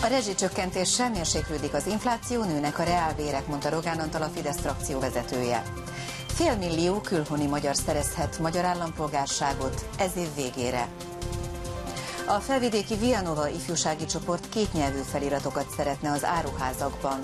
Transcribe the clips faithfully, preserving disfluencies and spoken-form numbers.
rezsicsökkentéssel mérséklődik az infláció, nőnek a reálbérek, mondta Rogán Antal, a Fidesz frakció vezetője. Félmillió külhoni magyar szerezhet magyar állampolgárságot ez év végére. A felvidéki Vianova ifjúsági csoport kétnyelvű feliratokat szeretne az áruházakban.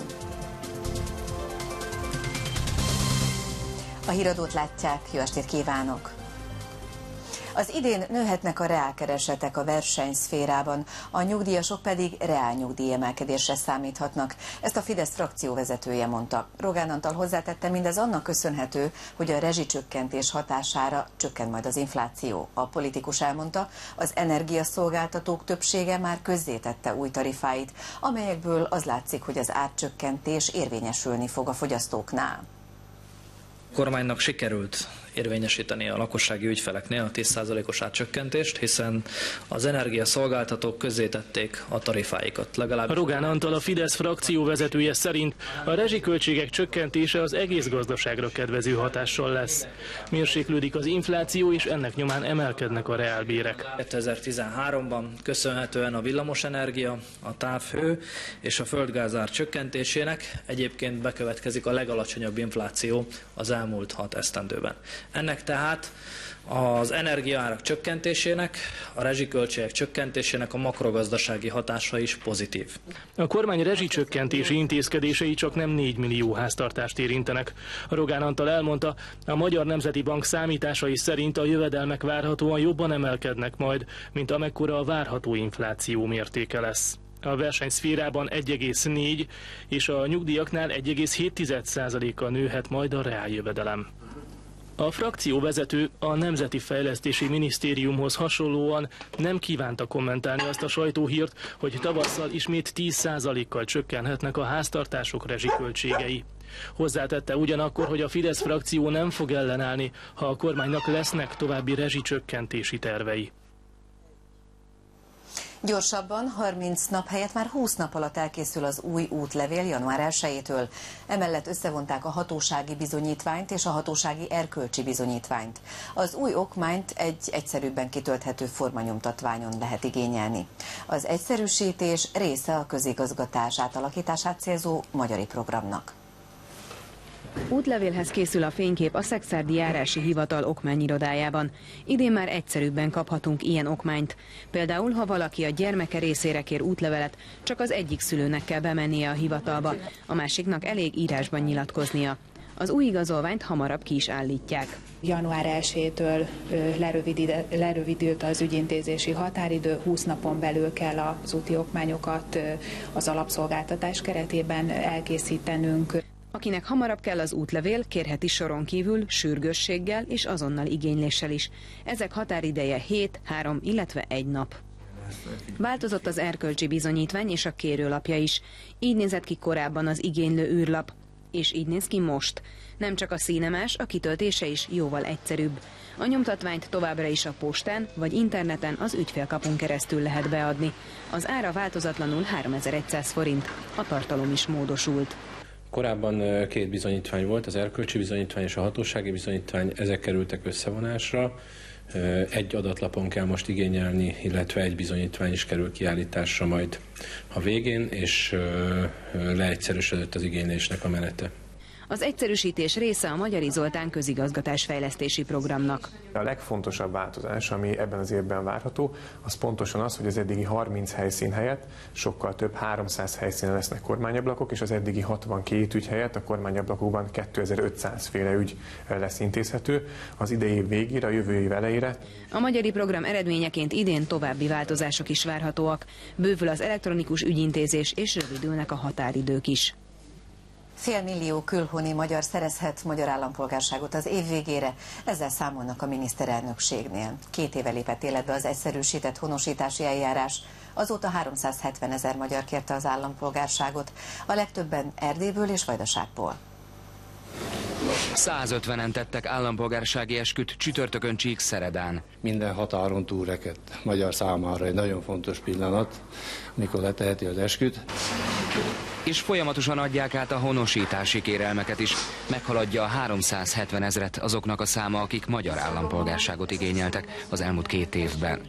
A híradót látják, jó estét kívánok! Az idén nőhetnek a reálkeresetek a versenyszférában, a nyugdíjasok pedig reálnyugdíj emelkedésre számíthatnak. Ezt a Fidesz frakció vezetője mondta. Rogán Antal hozzátette, mindez annak köszönhető, hogy a rezsicsökkentés hatására csökken majd az infláció. A politikus elmondta, az energiaszolgáltatók többsége már közzétette új tarifáit, amelyekből az látszik, hogy az árcsökkentés érvényesülni fog a fogyasztóknál. A kormánynak sikerült érvényesíteni a lakossági ügyfeleknél a tíz százalékos árcsökkentést, hiszen az energiaszolgáltatók közzétették a tarifáikat. Legalább... Rogán Antal, a Fidesz frakció vezetője szerint a rezsiköltségek csökkentése az egész gazdaságra kedvező hatással lesz. Mérséklődik az infláció, és ennek nyomán emelkednek a reálbérek. kétezer-tizenháromban köszönhetően a villamosenergia, a távhő és a földgázár csökkentésének egyébként bekövetkezik a legalacsonyabb infláció az elmúlt hat esztendőben. Ennek tehát az energiaárak csökkentésének, a rezsiköltségek csökkentésének a makrogazdasági hatása is pozitív. A kormány rezsicsökkentési intézkedései csak nem négy millió háztartást érintenek. Rogán Antal elmondta, a Magyar Nemzeti Bank számításai szerint a jövedelmek várhatóan jobban emelkednek majd, mint amekkora a várható infláció mértéke lesz. A versenyszférában egy egész négy és a nyugdíjaknál egy egész hét százalékkal nőhet majd a reáljövedelem. A frakcióvezető a Nemzeti Fejlesztési Minisztériumhoz hasonlóan nem kívánta kommentálni azt a sajtóhírt, hogy tavasszal ismét tíz százalékkal csökkenhetnek a háztartások rezsiköltségei. Hozzátette ugyanakkor, hogy a Fidesz frakció nem fog ellenállni, ha a kormánynak lesznek további rezsicsökkentési tervei. Gyorsabban, harminc nap helyett már húsz nap alatt elkészül az új útlevél január elsejétől. Emellett összevonták a hatósági bizonyítványt és a hatósági erkölcsi bizonyítványt. Az új okmányt egy egyszerűbben kitölthető formanyomtatványon lehet igényelni. Az egyszerűsítés része a közigazgatás átalakítását célzó magyari programnak. Útlevélhez készül a fénykép a Szekszárdi Járási Hivatal okmányirodájában. Idén már egyszerűbben kaphatunk ilyen okmányt. Például, ha valaki a gyermeke részére kér útlevelet, csak az egyik szülőnek kell bemennie a hivatalba, a másiknak elég írásban nyilatkoznia. Az új igazolványt hamarabb ki is állítják. január elsejétől lerövidült az ügyintézési határidő, húsz napon belül kell az úti okmányokat az alapszolgáltatás keretében elkészítenünk. Akinek hamarabb kell az útlevél, kérheti soron kívül sürgősséggel és azonnal igényléssel is. Ezek határideje hét, három, illetve egy nap. Változott az erkölcsi bizonyítvány és a kérőlapja is. Így nézett ki korábban az igénylő űrlap, és így néz ki most. Nem csak a színe más, a kitöltése is jóval egyszerűbb. A nyomtatványt továbbra is a postán vagy interneten az ügyfélkapun keresztül lehet beadni. Az ára változatlanul háromezer-száz forint, a tartalom is módosult. Korábban két bizonyítvány volt, az erkölcsi bizonyítvány és a hatósági bizonyítvány, ezek kerültek összevonásra. Egy adatlapon kell most igényelni, illetve egy bizonyítvány is kerül kiállításra majd a végén, és leegyszerűsödött az igénylésnek a menete. Az egyszerűsítés része a Magyari Zoltán közigazgatásfejlesztési programnak. A legfontosabb változás, ami ebben az évben várható, az pontosan az, hogy az eddigi harminc helyszín helyett sokkal több háromszáz helyszínen lesznek kormányablakok, és az eddigi hatvankét ügy helyett a kormányablakokban kétezer-ötszáz féle ügy lesz intézhető az idei év végére, a jövő év elejére. A magyari program eredményeként idén további változások is várhatóak. Bővül az elektronikus ügyintézés, és rövidülnek a határidők is. Félmillió külhoni magyar szerezhet magyar állampolgárságot az év végére, ezzel számolnak a miniszterelnökségnél. Két éve lépett életbe az egyszerűsített honosítási eljárás, azóta háromszázhetven ezer magyar kérte az állampolgárságot, a legtöbben Erdélyből és Vajdaságból. százötvenen tettek állampolgársági esküt csütörtökön Csíkszeredán. Minden határon túlrekedt magyar számára egy nagyon fontos pillanat, mikor leteheti az esküt. És folyamatosan adják át a honosítási kérelmeket is. Meghaladja a háromszázhetven ezret azoknak a száma, akik magyar állampolgárságot igényeltek az elmúlt két évben.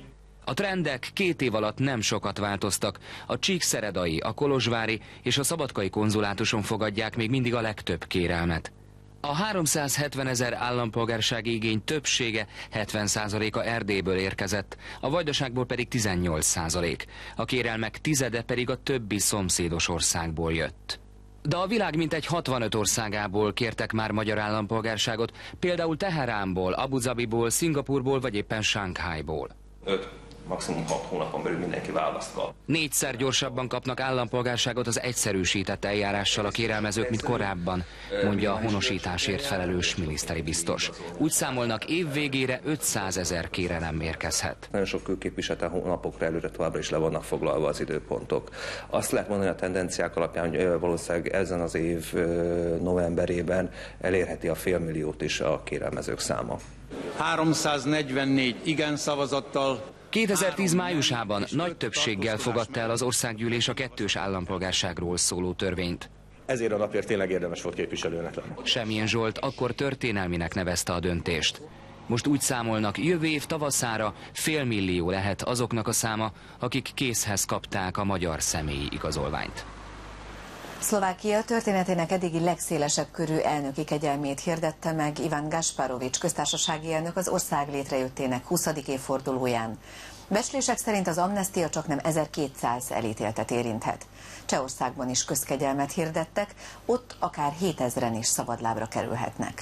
A trendek két év alatt nem sokat változtak. A csíkszeredai, a kolozsvári és a szabadkai konzulátuson fogadják még mindig a legtöbb kérelmet. A háromszázhetvenezer állampolgársági igény többsége, hetven százaléka Erdélyből érkezett, a Vajdaságból pedig tizennyolc százalék. A kérelmek tizede pedig a többi szomszédos országból jött. De a világ mintegy hatvanöt országából kértek már magyar állampolgárságot, például Teheránból, Abu Zabiból, Szingapurból vagy éppen Shanghaiból. öt maximum hat hónapon belül mindenki választ kap. Négyszer gyorsabban kapnak állampolgárságot az egyszerűsített eljárással a kérelmezők, mint korábban, mondja a honosításért felelős miniszteri biztos. Úgy számolnak, év végére ötszázezer kérelem érkezhet. Nagyon sok külképviselete hónapokra előre továbbra is le vannak foglalva az időpontok. Azt lehet mondani a tendenciák alapján, hogy valószínűleg ezen az év novemberében elérheti a félmilliót is a kérelmezők száma. háromszáznegyvennégy igen szavazattal. kétezer-tíz májusában nagy többséggel fogadta el az országgyűlés a kettős állampolgárságról szóló törvényt. Ezért a napért tényleg érdemes volt képviselőnek lenni. Semmilyen Zsolt akkor történelminek nevezte a döntést. Most úgy számolnak, jövő év tavaszára félmillió lehet azoknak a száma, akik készhez kapták a magyar személyi igazolványt. Szlovákia történetének eddigi legszélesebb körű elnöki kegyelmét hirdette meg Ivan Gasparovics köztársasági elnök az ország létrejöttének huszadik évfordulóján. Becslések szerint az amnestia csaknem ezerkétszáz elítéltet érinthet. Csehországban is közkegyelmet hirdettek, ott akár hétezren is szabadlábra kerülhetnek.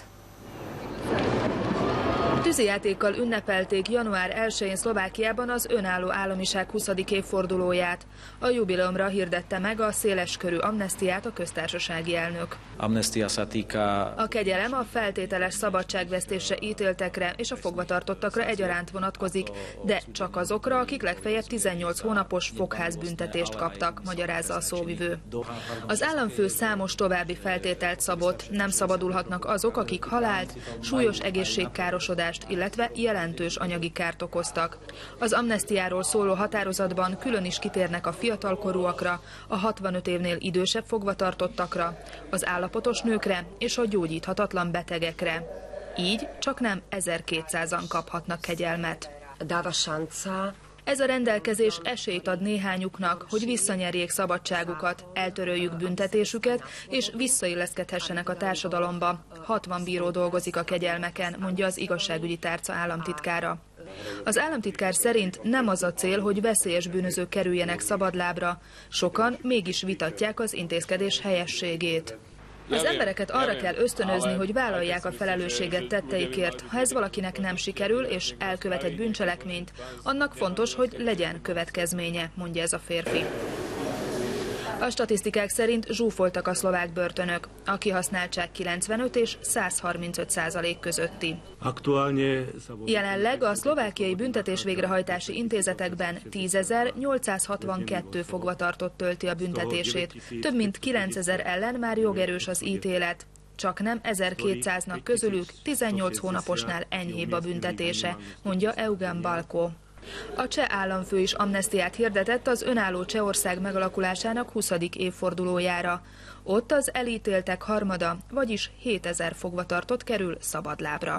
Tűzijátékkal ünnepelték január elsején Szlovákiában az önálló államiság huszadik évfordulóját. A jubileumra hirdette meg a széleskörű amnestiát a köztársasági elnök. A kegyelem a feltételes szabadságvesztésre ítéltekre és a fogvatartottakra egyaránt vonatkozik, de csak azokra, akik legfeljebb tizennyolc hónapos fogházbüntetést kaptak, magyarázza a szóvivő. Az államfő számos további feltételt szabott, nem szabadulhatnak azok, akik halált, súlyos egészségkárosodást, illetve jelentős anyagi kárt okoztak. Az amnestiáról szóló határozatban külön is kitérnek a fiatalkorúakra, a hatvanöt évnél idősebb fogvatartottakra, az állapotos nőkre és a gyógyíthatatlan betegekre. Így csaknem ezerkétszázan kaphatnak kegyelmet. Ez a rendelkezés esélyt ad néhányuknak, hogy visszanyerjék szabadságukat, eltöröljük büntetésüket, és visszailleszkedhessenek a társadalomba. hatvan bíró dolgozik a kegyelmeken, mondja az igazságügyi tárca államtitkára. Az államtitkár szerint nem az a cél, hogy veszélyes bűnözők kerüljenek szabadlábra, sokan mégis vitatják az intézkedés helyességét. Az embereket arra kell ösztönözni, hogy vállalják a felelősséget tetteikért. Ha ez valakinek nem sikerül, és elkövet egy bűncselekményt, annak fontos, hogy legyen következménye, mondja ez a férfi. A statisztikák szerint zsúfoltak a szlovák börtönök. A kihasználtság kilencvenöt és száz harmincöt százalék közötti. Jelenleg a szlovákiai büntetésvégrehajtási intézetekben tízezer-nyolcszázhatvankettő fogvatartott tölti a büntetését. Több mint kilencezer ellen már jogerős az ítélet. Csaknem ezerkétszáznak közülük tizennyolc hónaposnál enyhébb a büntetése, mondja Eugen Balko. A cseh államfő is amnestiát hirdetett az önálló Csehország megalakulásának huszadik évfordulójára. Ott az elítéltek harmada, vagyis hétezer fogvatartott kerül szabadlábra.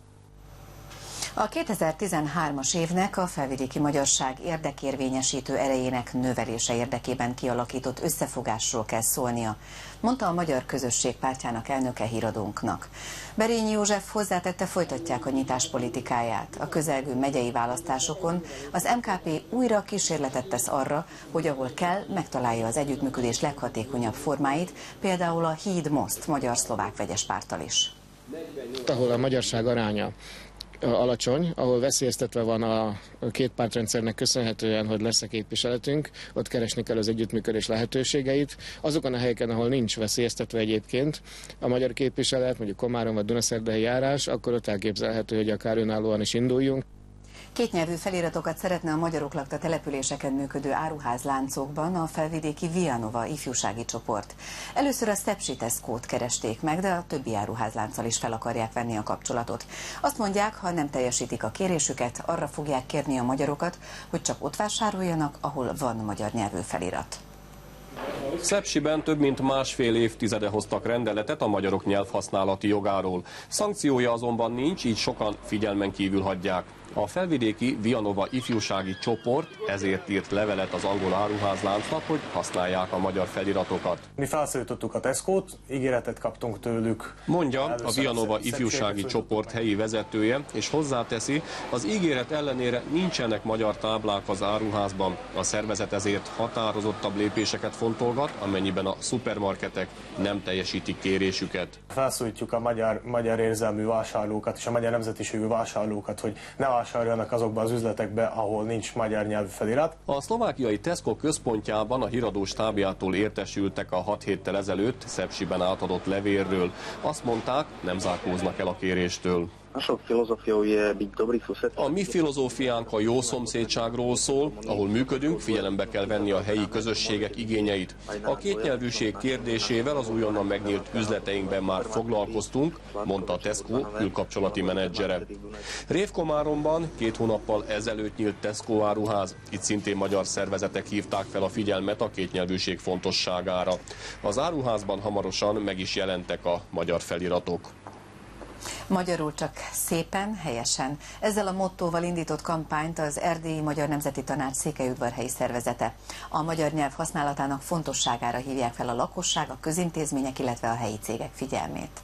A kétezer-tizenhármas évnek a felvidéki magyarság érdekérvényesítő erejének növelése érdekében kialakított összefogásról kell szólnia, mondta a Magyar Közösség Pártjának elnöke híradónknak. Berényi József hozzátette, folytatják a nyitás politikáját. A közelgő megyei választásokon az em ká pé újra kísérletet tesz arra, hogy ahol kell, megtalálja az együttműködés leghatékonyabb formáit, például a Híd-Most magyar-szlovák vegyes párttal is. Ahol a magyarság aránya alacsony, ahol veszélyeztetve van a két pártrendszernek köszönhetően, hogy lesz a képviseletünk, ott keresni kell az együttműködés lehetőségeit. Azokon a helyeken, ahol nincs veszélyeztetve egyébként a magyar képviselet, mondjuk Komárom vagy Dunaszerdahelyi járás, akkor ott elképzelhető, hogy akár önállóan is induljunk. Kétnyelvű feliratokat szeretne a magyarok lakta településeken működő áruházláncokban a felvidéki Vianova ifjúsági csoport. Először a Stepsiteszkót keresték meg, de a többi áruházlánccal is fel akarják venni a kapcsolatot. Azt mondják, ha nem teljesítik a kérésüket, arra fogják kérni a magyarokat, hogy csak ott vásároljanak, ahol van magyar nyelvű felirat. Szepsiben több mint másfél évtizede hoztak rendeletet a magyarok nyelvhasználati jogáról. Szankciója azonban nincs, így sokan figyelmen kívül hagyják. A felvidéki Vianova ifjúsági csoport ezért írt levelet az angol áruházláncnak, hogy használják a magyar feliratokat. Mi felszólítottuk a Tesco-t, ígéretet kaptunk tőlük. Mondja a Vianova ifjúsági csoport helyi vezetője, és hozzáteszi, az ígéret ellenére nincsenek magyar táblák az áruházban. A szervezet ezért határozottabb lépéseket fontolgat, amennyiben a szupermarketek nem teljesítik kérésüket. Felszólítjuk a magyar, magyar érzelmű vásárlókat és a magyar nemzetiségű vásárlókat, hogy ne vásároljanak azokba az üzletekbe, ahol nincs magyar nyelvű felirat. A szlovákiai Tesco központjában a híradó stábjától értesültek a hat héttel ezelőtt Szepsiben átadott levélről. Azt mondták, nem zárkóznak el a kéréstől. A mi filozófiánk a jó szomszédságról szól, ahol működünk, figyelembe kell venni a helyi közösségek igényeit. A kétnyelvűség kérdésével az újonnan megnyílt üzleteinkben már foglalkoztunk, mondta a Tesco külkapcsolati menedzsere. Révkomáromban két hónappal ezelőtt nyílt Tesco áruház, itt szintén magyar szervezetek hívták fel a figyelmet a kétnyelvűség fontosságára. Az áruházban hamarosan meg is jelentek a magyar feliratok. Magyarul csak szépen, helyesen. Ezzel a mottóval indított kampányt az Erdélyi Magyar Nemzeti Tanács székelyudvarhelyi szervezete. A magyar nyelv használatának fontosságára hívják fel a lakosság, a közintézmények, illetve a helyi cégek figyelmét.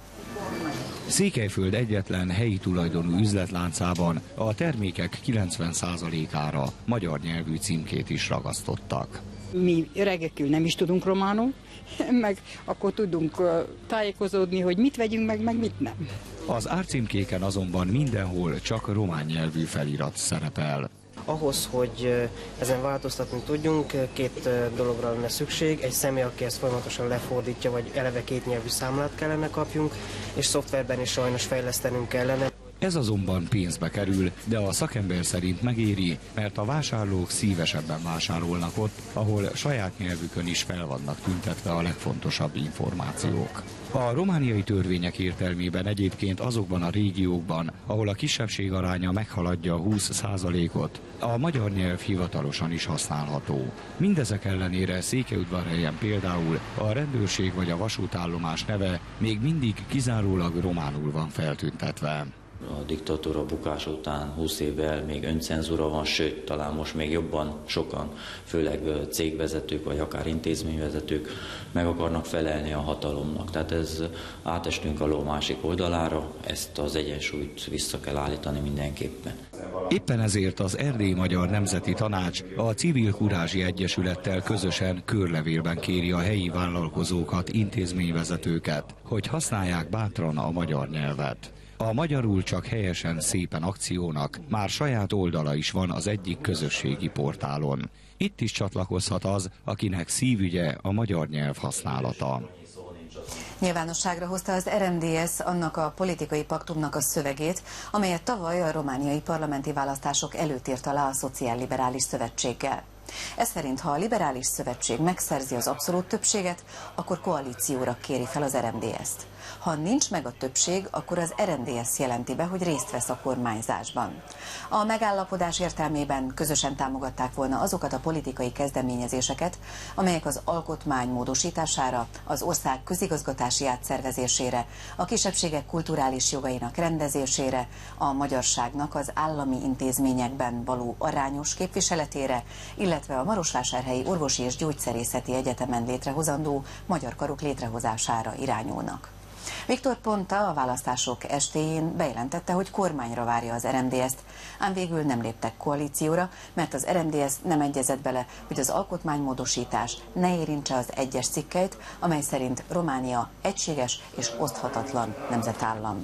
Székelyföld egyetlen helyi tulajdonú üzletláncában a termékek kilencven százalékára magyar nyelvű címkét is ragasztottak. Mi öregekül nem is tudunk románul, meg akkor tudunk tájékozódni, hogy mit vegyünk meg, meg mit nem. Az árcímkéken azonban mindenhol csak román nyelvű felirat szerepel. Ahhoz, hogy ezen változtatni tudjunk, két dologra lenne szükség. Egy személy, aki ezt folyamatosan lefordítja, vagy eleve kétnyelvű számlát kellene kapjunk, és szoftverben is sajnos fejlesztenünk kellene. Ez azonban pénzbe kerül, de a szakember szerint megéri, mert a vásárlók szívesebben vásárolnak ott, ahol saját nyelvükön is fel vannak tüntetve a legfontosabb információk. A romániai törvények értelmében egyébként azokban a régiókban, ahol a kisebbség aránya meghaladja húsz százalékot, a magyar nyelv hivatalosan is használható. Mindezek ellenére Székelyudvarhelyen például a rendőrség vagy a vasútállomás neve még mindig kizárólag románul van feltüntetve. A diktatúra bukása után húsz évvel még öncenzúra van, sőt, talán most még jobban sokan, főleg cégvezetők vagy akár intézményvezetők meg akarnak felelni a hatalomnak. Tehát ez átestünk a ló másik oldalára, ezt az egyensúlyt vissza kell állítani mindenképpen. Éppen ezért az Erdélyi Magyar Nemzeti Tanács a Civil Kurázsi Egyesülettel közösen körlevélben kéri a helyi vállalkozókat, intézményvezetőket, hogy használják bátran a magyar nyelvet. A Magyarul csak helyesen szépen akciónak már saját oldala is van az egyik közösségi portálon. Itt is csatlakozhat az, akinek szívügye a magyar nyelv használata. Nyilvánosságra hozta az er em dé es annak a politikai paktumnak a szövegét, amelyet tavaly a romániai parlamenti választások előtt írt alá a Szociálliberális Szövetséggel. Ez szerint, ha a Liberális Szövetség megszerzi az abszolút többséget, akkor koalícióra kéri fel az er em dé es-t. Ha nincs meg a többség, akkor az er em dé es jelenti be, hogy részt vesz a kormányzásban. A megállapodás értelmében közösen támogatták volna azokat a politikai kezdeményezéseket, amelyek az alkotmány módosítására, az ország közigazgatási átszervezésére, a kisebbségek kulturális jogainak rendezésére, a magyarságnak az állami intézményekben való arányos képviseletére, illetve a Marosvásárhelyi Orvosi és Gyógyszerészeti Egyetemen létrehozandó magyar karok létrehozására irányulnak. Viktor Ponta a választások estéjén bejelentette, hogy kormányra várja az er em dé es-t, ám végül nem léptek koalícióra, mert az er em dé es nem egyezett bele, hogy az alkotmánymódosítás ne érintse az egyes cikkeit, amely szerint Románia egységes és oszthatatlan nemzetállam.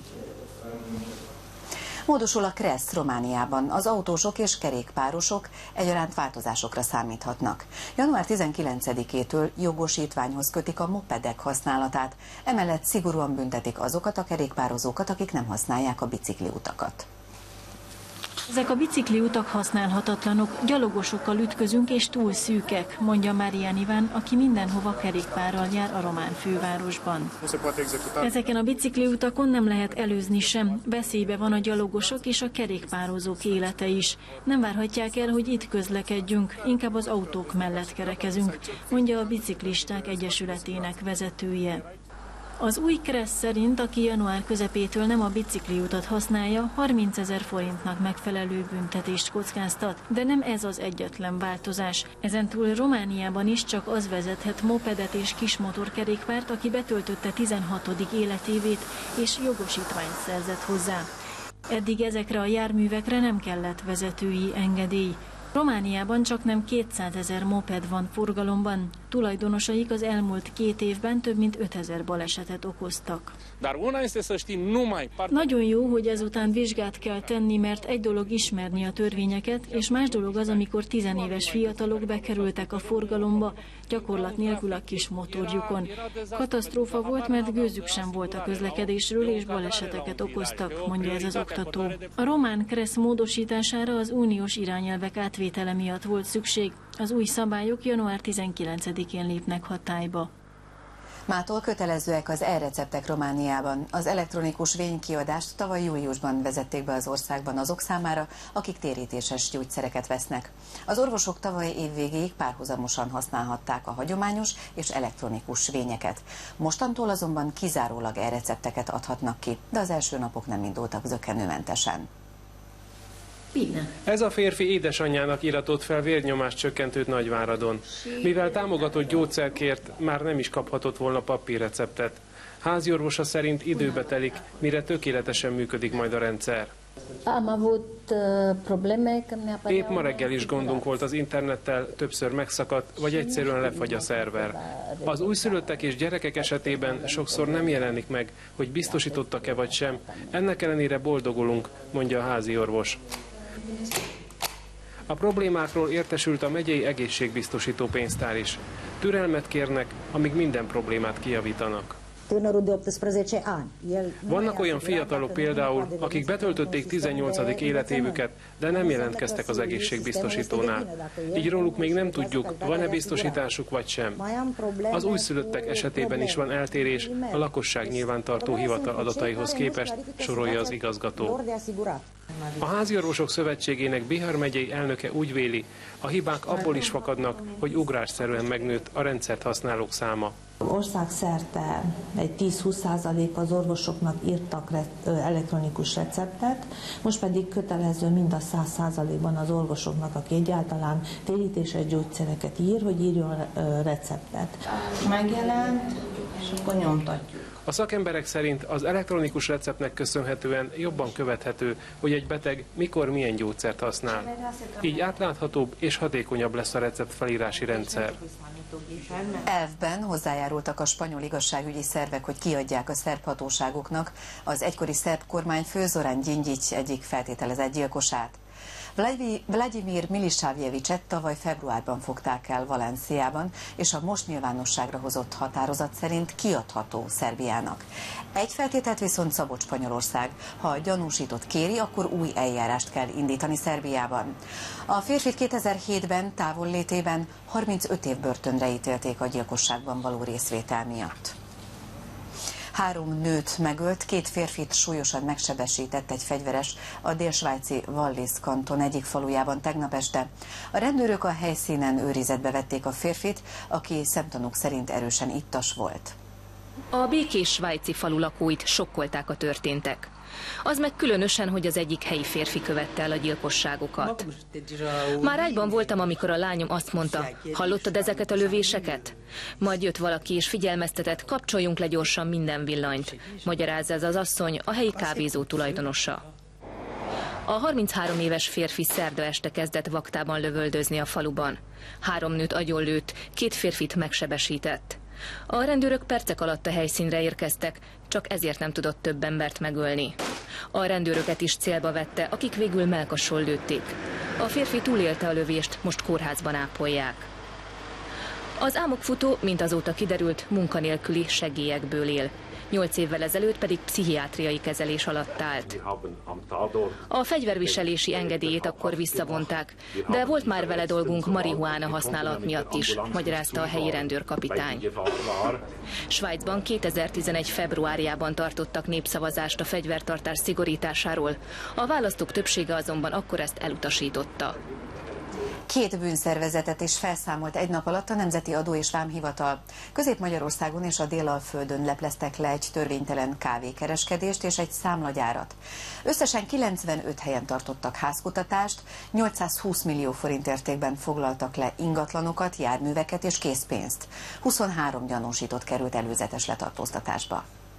Módosul a KRESZ Romániában. Az autósok és kerékpárosok egyaránt változásokra számíthatnak. január tizenkilencedikétől jogosítványhoz kötik a mopedek használatát, emellett szigorúan büntetik azokat a kerékpározókat, akik nem használják a bicikliutakat. Ezek a bicikliutak használhatatlanok, gyalogosokkal ütközünk és túl szűkek, mondja Marian Iván, aki mindenhova kerékpárral jár a román fővárosban. Ezeken a bicikliutakon nem lehet előzni sem, veszélybe van a gyalogosok és a kerékpározók élete is. Nem várhatják el, hogy itt közlekedjünk, inkább az autók mellett kerekezünk, mondja a Biciklisták Egyesületének vezetője. Az új Kressz szerint, aki január közepétől nem a bicikliutat használja, harmincezer forintnak megfelelő büntetést kockáztat, de nem ez az egyetlen változás. Ezentúl Romániában is csak az vezethet mopedet és kismotorkerékpárt, aki betöltötte tizenhatodik életévét és jogosítványt szerzett hozzá. Eddig ezekre a járművekre nem kellett vezetői engedély. Romániában csaknem kétszázezer moped van forgalomban, tulajdonosaik az elmúlt két évben több mint ötezer balesetet okoztak. Nagyon jó, hogy ezután vizsgát kell tenni, mert egy dolog ismerni a törvényeket, és más dolog az, amikor tizenéves fiatalok bekerültek a forgalomba, gyakorlat nélkül a kis motorjukon. Katasztrófa volt, mert gőzük sem volt a közlekedésről, és baleseteket okoztak, mondja ez az oktató. A román Kressz módosítására az uniós irányelvek átvétele miatt volt szükség. Az új szabályok január tizenkilencedikén lépnek hatályba. Mától kötelezőek az e-receptek Romániában. Az elektronikus vénykiadást tavaly júliusban vezették be az országban azok számára, akik térítéses gyógyszereket vesznek. Az orvosok tavaly év végéig párhuzamosan használhatták a hagyományos és elektronikus vényeket. Mostantól azonban kizárólag e-recepteket adhatnak ki, de az első napok nem indultak zökkenőmentesen. Ez a férfi édesanyjának iratott fel vérnyomás csökkentőt Nagyváradon. Mivel támogatott gyógyszerkért, már nem is kaphatott volna papírreceptet. Háziorvosa szerint időbe telik, mire tökéletesen működik majd a rendszer. Épp ma reggel is gondunk volt az internettel, többször megszakadt, vagy egyszerűen lefagy a szerver. Az újszülöttek és gyerekek esetében sokszor nem jelenik meg, hogy biztosítottak-e vagy sem. Ennek ellenére boldogulunk, mondja a háziorvos. A problémákról értesült a megyei egészségbiztosító pénztár is. Türelmet kérnek, amíg minden problémát kijavítanak. Vannak olyan fiatalok például, akik betöltötték tizennyolcadik életévüket, de nem jelentkeztek az egészségbiztosítónál. Így róluk még nem tudjuk, van-e biztosításuk vagy sem. Az újszülöttek esetében is van eltérés a lakosság nyilvántartó hivatal adataihoz képest, sorolja az igazgató. A Háziorvosok Szövetségének Bihar megyei elnöke úgy véli, a hibák abból is fakadnak, hogy ugrásszerűen megnőtt a rendszert használók száma. Országszerte egy tíz-húsz százalék az orvosoknak írtak elektronikus receptet, most pedig kötelező mind a száz százalékban az orvosoknak, aki egyáltalán térítéses gyógyszereket ír, hogy írjon receptet. Megjelent, és akkor nyomtatjuk. A szakemberek szerint az elektronikus receptnek köszönhetően jobban követhető, hogy egy beteg mikor milyen gyógyszert használ. Így átláthatóbb és hatékonyabb lesz a receptfelírási rendszer. Elvben hozzájárultak a spanyol igazságügyi szervek, hogy kiadják a szerb hatóságoknak az egykori szerb kormányfő Zoran Gyingyich egyik feltételezett gyilkosát. Vladimir Milisavjevicset tavaly februárban fogták el Valenciában, és a most nyilvánosságra hozott határozat szerint kiadható Szerbiának. Egy feltételt viszont szabott Spanyolország: ha a gyanúsított kéri, akkor új eljárást kell indítani Szerbiában. A férfit kétezer-hétben távollétében harmincöt év börtönre ítélték a gyilkosságban való részvétel miatt. Három nőt megölt, két férfit súlyosan megsebesített egy fegyveres a dél-svájci Wallis kanton egyik falujában tegnap este. A rendőrök a helyszínen őrizetbe vették a férfit, aki szemtanúk szerint erősen ittas volt. A békés svájci falu lakóit sokkolták a történtek. Az meg különösen, hogy az egyik helyi férfi követte el a gyilkosságokat. Már ágyban voltam, amikor a lányom azt mondta: hallottad ezeket a lövéseket? Majd jött valaki és figyelmeztetett: kapcsoljunk le gyorsan minden villanyt, magyarázza ez az asszony, a helyi kávézó tulajdonosa. A harminchárom éves férfi szerda este kezdett vaktában lövöldözni a faluban. Három nőt agyonlőtt, két férfit megsebesített. A rendőrök percek alatt a helyszínre érkeztek, csak ezért nem tudott több embert megölni. A rendőröket is célba vette, akik végül mellkason lőtték. A férfi túlélte a lövést, most kórházban ápolják. Az álmokfutó, mint azóta kiderült, munkanélküli segélyekből él. Nyolc évvel ezelőtt pedig pszichiátriai kezelés alatt állt. A fegyverviselési engedélyét akkor visszavonták, de volt már vele dolgunk marihuána használat miatt is, magyarázta a helyi rendőrkapitány. Svájcban kétezer-tizenegy februárjában tartottak népszavazást a fegyvertartás szigorításáról. A választók többsége azonban akkor ezt elutasította. Két bűnszervezetet is felszámolt egy nap alatt a Nemzeti Adó és Vámhivatal. Közép-Magyarországon és a Délalföldön lepleztek le egy törvénytelen kávékereskedést és egy számlagyárat. Összesen kilencvenöt helyen tartottak házkutatást, nyolcszázhúsz millió forint értékben foglaltak le ingatlanokat, járműveket és készpénzt. huszonhárom gyanúsított került előzetes letartóztatásba.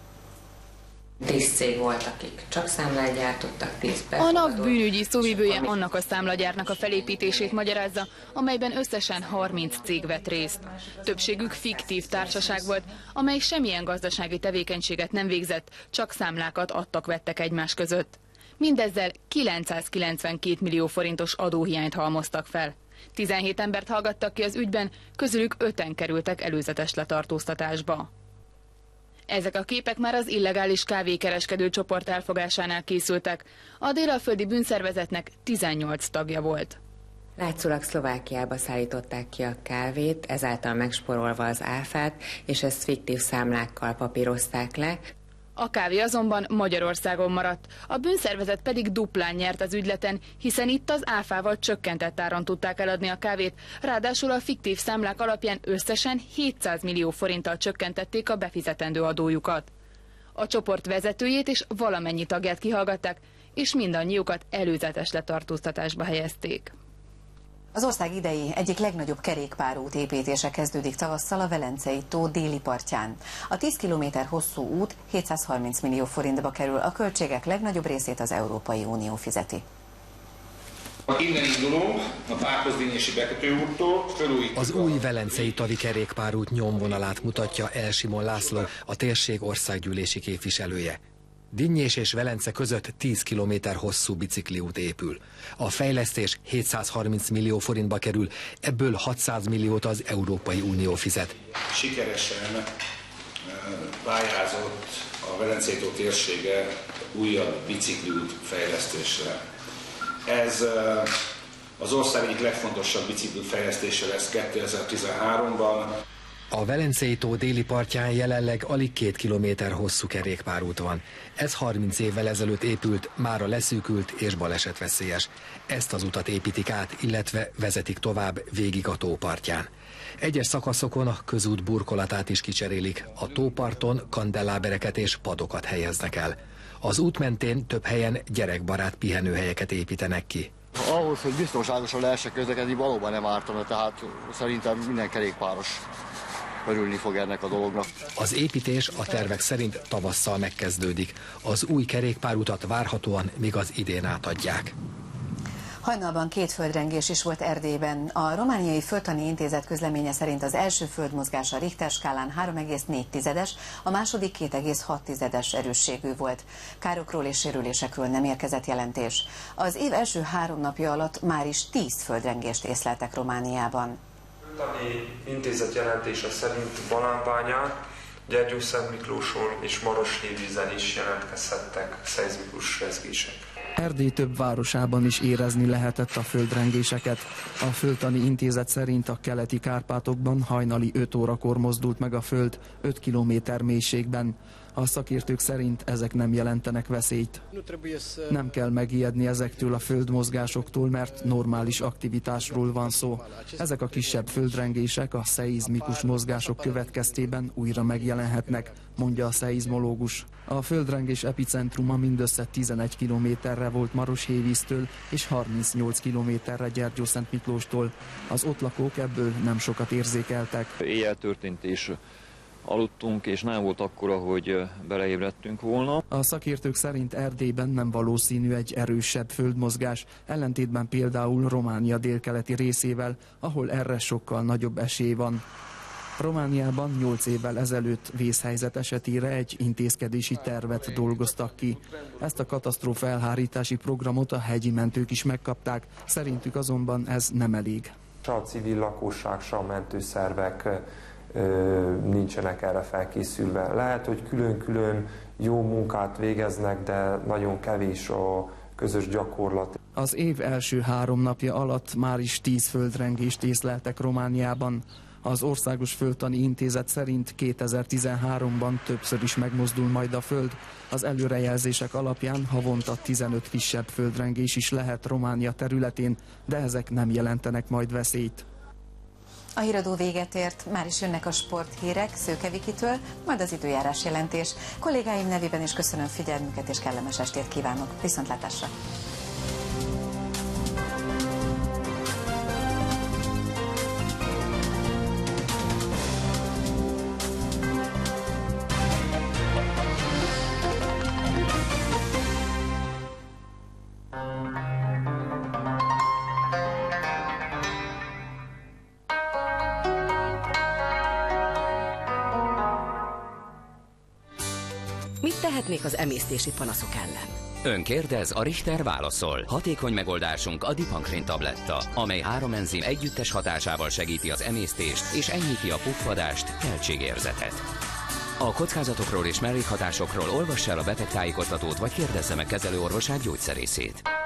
Tíz cég volt, akik csak számlát gyártottak, tíz A NAV bűnügyi szóvivője annak a számlagyárnak a felépítését magyarázza, amelyben összesen harminc cég vett részt. Többségük fiktív társaság volt, amely semmilyen gazdasági tevékenységet nem végzett, csak számlákat adtak-vettek egymás között. Mindezzel kilencszázkilencvenkét millió forintos adóhiányt halmoztak fel. tizenhét embert hallgattak ki az ügyben, közülük öten kerültek előzetes letartóztatásba. Ezek a képek már az illegális kávékereskedő csoport elfogásánál készültek. A délalföldi bűnszervezetnek tizennyolc tagja volt. Látszólag Szlovákiába szállították ki a kávét, ezáltal megspórolva az áfát, és ezt fiktív számlákkal papírozták le. A kávé azonban Magyarországon maradt, a bűnszervezet pedig duplán nyert az ügyleten, hiszen itt az áfával csökkentett áron tudták eladni a kávét, ráadásul a fiktív számlák alapján összesen hétszáz millió forinttal csökkentették a befizetendő adójukat. A csoport vezetőjét és valamennyi tagját kihallgatták, és mindannyiukat előzetes letartóztatásba helyezték. Az ország idei egyik legnagyobb kerékpárút építése kezdődik tavasszal a Velencei tó déli partján. A tíz kilométer hosszú út hétszázharminc millió forintba kerül, a költségek legnagyobb részét az Európai Unió fizeti. Innen indulunk a Pákozdinyési bekötőúttól. Az új Velencei tavi kerékpárút nyomvonalát mutatja Elsimon László, a térség országgyűlési képviselője. Dinnyés és Velence között tíz kilométer hosszú bicikliút épül. A fejlesztés hétszázharminc millió forintba kerül, ebből hatszáz milliót az Európai Unió fizet. Sikeresen pályázott a Velencei tó térsége újabb bicikliút fejlesztésre. Ez az ország egyik legfontosabb bicikliút fejlesztése lesz kétezer-tizenháromban. A Velencei tó déli partján jelenleg alig két kilométer hosszú kerékpárút van. Ez harminc évvel ezelőtt épült, mára leszűkült és balesetveszélyes. Ezt az utat építik át, illetve vezetik tovább végig a tó partján. Egyes szakaszokon a közút burkolatát is kicserélik, a tóparton kandellábereket és padokat helyeznek el. Az út mentén több helyen gyerekbarát pihenőhelyeket építenek ki. Ahhoz, hogy biztonságosan lehessen közlekedni, valóban nem ártana, tehát szerintem minden kerékpáros örülni fog ennek a dolognak. Az építés a tervek szerint tavasszal megkezdődik. Az új kerékpárutat várhatóan még az idén átadják. Hajnalban két földrengés is volt Erdélyben. A Romániai Földtani Intézet közleménye szerint az első földmozgás a Richter skálán három egész négy tizedes, a második két egész hat tizedes erősségű volt. Károkról és sérülésekről nem érkezett jelentés. Az év első három napja alatt már is tíz földrengést észleltek Romániában. A Földtani Intézet jelentése szerint Balánbányán, Gyergyószentmiklóson és Maroshévízen is jelentkezhettek szeizmikus rezgések. Erdély több városában is érezni lehetett a földrengéseket. A Földtani Intézet szerint a keleti Kárpátokban hajnali öt órakor mozdult meg a föld öt kilométer mélységben. A szakértők szerint ezek nem jelentenek veszélyt. Nem kell megijedni ezektől a földmozgásoktól, mert normális aktivitásról van szó. Ezek a kisebb földrengések a szeizmikus mozgások következtében újra megjelenhetnek, mondja a szeizmológus. A földrengés epicentruma mindössze tizenegy kilométerre volt Maroshévíztől és harmincnyolc kilométerre Gyergyószentmiklóstól. Az ott lakók ebből nem sokat érzékeltek. Éjjel történt és aludtunk, és nem volt akkora, hogy beleébredtünk volna. A szakértők szerint Erdélyben nem valószínű egy erősebb földmozgás, ellentétben például Románia délkeleti részével, ahol erre sokkal nagyobb esély van. Romániában nyolc évvel ezelőtt vészhelyzet esetére egy intézkedési tervet dolgoztak ki. Ezt a katasztrófa elhárítási programot a hegyi mentők is megkapták, szerintük azonban ez nem elég. Se a civil lakosság, se a mentőszervek nincsenek erre felkészülve. Lehet, hogy külön-külön jó munkát végeznek, de nagyon kevés a közös gyakorlat. Az év első három napja alatt már is tíz földrengést észleltek Romániában. Az Országos Földtani Intézet szerint kétezer-tizenháromban többször is megmozdul majd a Föld. Az előrejelzések alapján havonta tizenöt kisebb földrengés is lehet Románia területén, de ezek nem jelentenek majd veszélyt. A híradó véget ért, már is jönnek a sporthírek Szőke Vikitől, majd az időjárás jelentés. Kollégáim nevében is köszönöm figyelmüket és kellemes estét kívánok. Viszontlátásra! Mit tehetnék az emésztési panaszok ellen? Ön kérdez, a Richter válaszol. Hatékony megoldásunk a Dipankrin tabletta, amely három enzim együttes hatásával segíti az emésztést és enyhíti a puffadást, keltségérzetet. A kockázatokról és mellékhatásokról olvassa el a betegtájékoztatót vagy kérdezze meg kezelőorvosát, gyógyszerészét.